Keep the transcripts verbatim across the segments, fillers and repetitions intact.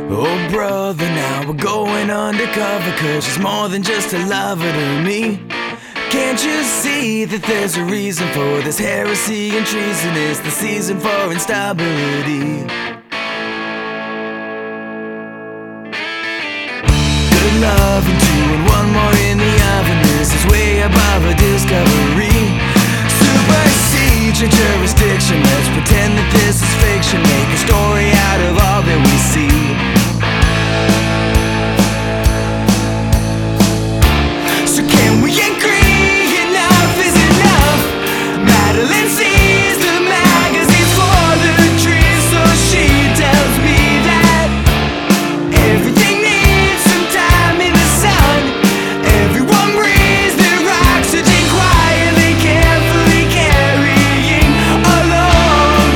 Oh brother, now we're going undercover, cause she's more than just a lover to me. Can't you see that there's a reason for this heresy and treason? It's the season for instability. Good love and two and one more in the oven. This is way above a discovery. Supersede your jurisdiction. Let's pretend that this is fiction. Make a story out of all that we see. So can we agree enough is enough? Madeline sees the magazines for the trees, so she tells me that everything needs some time in the sun. Everyone breathes their oxygen quietly, carefully carrying along.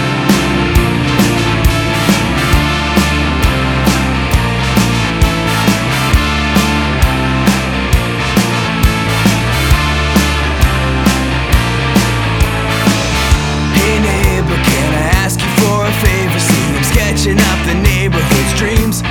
Hey neighbor, can I ask you for a favor? See, I'm sketching up the neighborhood's dreams.